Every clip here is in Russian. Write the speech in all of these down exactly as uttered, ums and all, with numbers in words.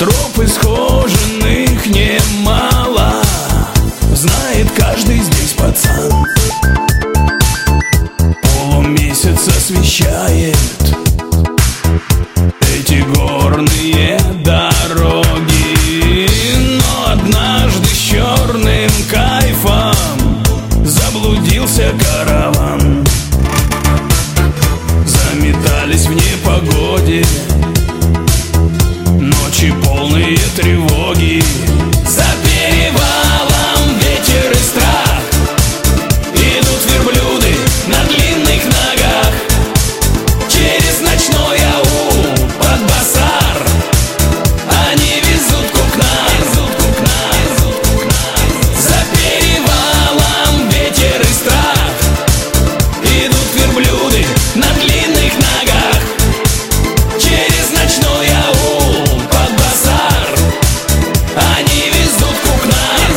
Троп исхоженных немало, знает каждый здесь пацан. Полумесяц освещает эти горные дороги, но однажды с черным кайфом заблудился караван. Заметались в непогоде ночи, полные тревоги. За перевалом ветер и страх, идут верблюды на длинных ногах. Через ночной аул под базар они везут кукна. За перевалом ветер и страх, идут верблюды на длинных ногах. Через ночной аул под базар они везут кукна.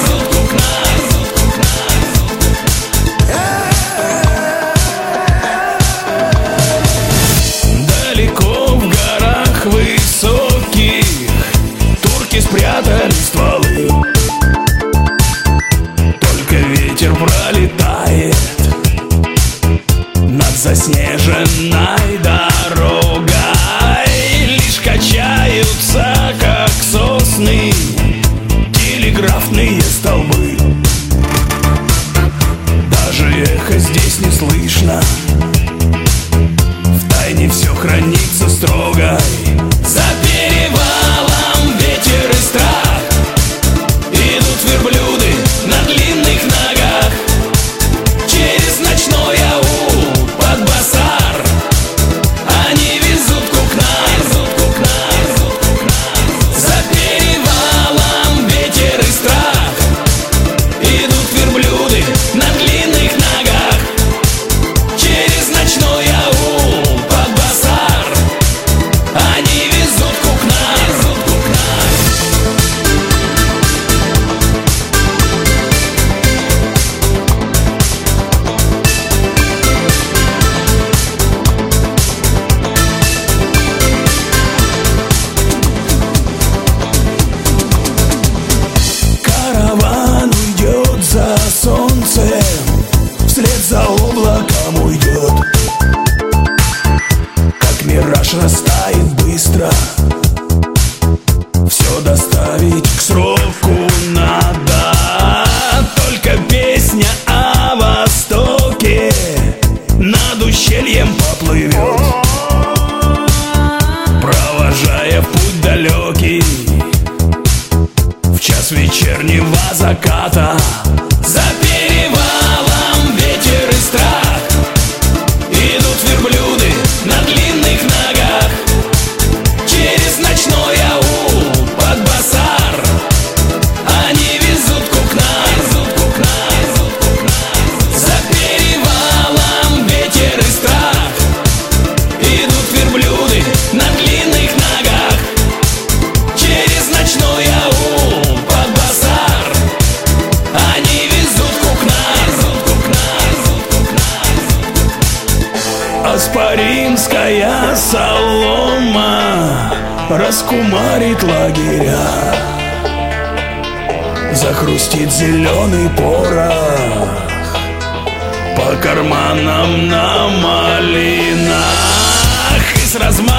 Далеко в горах высоких турки спрятали стволы. Только ветер пролетает над заснеженной дорогой. Лишь качаются, как сосны, телеграфные столбы. Даже эхо здесь не слышно, втайне все хранится строго. За перевалом ветер и страх, идут верблюды на длинных ногах. Через ночной аул под базар они везут кукна. За перевалом ветер и страх, идут верблюды на длинных ногах. Через ночной аул под базар они везут кукна. Караван уйдет за солнцем, вслед за облаком уйдет. Как мираж растает быстро, все доставить к сроку надо. Только песня о Востоке над ущельем поплывет, провожая в путь далекий в час вечернего заката. За перевалом ветер и страх, идут верблюды на длинных ногах. Через ночной аул под базар они везут кукна. За перевалом ветер и страх, идут верблюды на длинных ногах. Через ночной аул под базар они везут кукна. Аспаринская солома раскумарит лагеря, захрустит зеленый порох по карманам на малинах. И с размаху